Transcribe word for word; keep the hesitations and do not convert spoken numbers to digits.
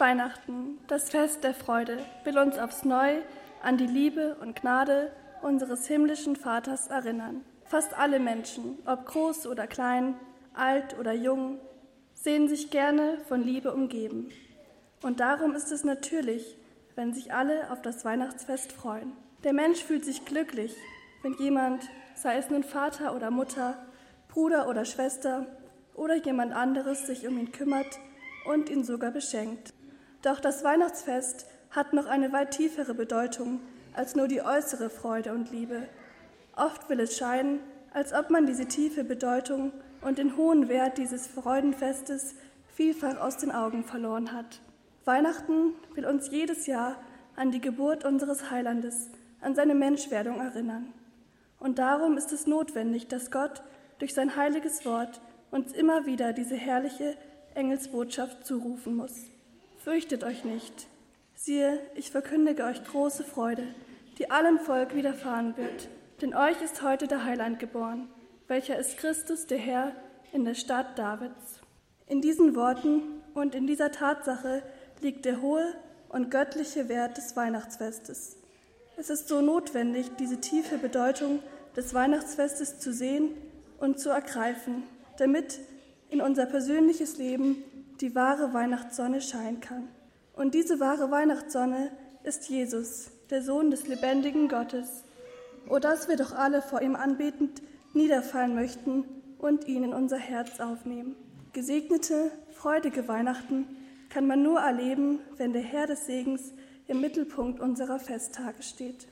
Weihnachten, das Fest der Freude, will uns aufs Neue an die Liebe und Gnade unseres himmlischen Vaters erinnern. Fast alle Menschen, ob groß oder klein, alt oder jung, sehen sich gerne von Liebe umgeben. Und darum ist es natürlich, wenn sich alle auf das Weihnachtsfest freuen. Der Mensch fühlt sich glücklich, wenn jemand, sei es nun Vater oder Mutter, Bruder oder Schwester oder jemand anderes, sich um ihn kümmert und ihn sogar beschenkt. Doch das Weihnachtsfest hat noch eine weit tiefere Bedeutung als nur die äußere Freude und Liebe. Oft will es scheinen, als ob man diese tiefe Bedeutung und den hohen Wert dieses Freudenfestes vielfach aus den Augen verloren hat. Weihnachten will uns jedes Jahr an die Geburt unseres Heilandes, an seine Menschwerdung erinnern. Und darum ist es notwendig, dass Gott durch sein heiliges Wort uns immer wieder diese herrliche Engelsbotschaft zurufen muss. Fürchtet euch nicht. Siehe, ich verkündige euch große Freude, die allem Volk widerfahren wird. Denn euch ist heute der Heiland geboren, welcher ist Christus, der Herr, in der Stadt Davids. In diesen Worten und in dieser Tatsache liegt der hohe und göttliche Wert des Weihnachtsfestes. Es ist so notwendig, diese tiefe Bedeutung des Weihnachtsfestes zu sehen und zu ergreifen, damit in unser persönliches Leben die wahre Weihnachtssonne scheinen kann. Und diese wahre Weihnachtssonne ist Jesus, der Sohn des lebendigen Gottes. O dass wir doch alle vor ihm anbetend niederfallen möchten und ihn in unser Herz aufnehmen. Gesegnete, freudige Weihnachten kann man nur erleben, wenn der Herr des Segens im Mittelpunkt unserer Festtage steht.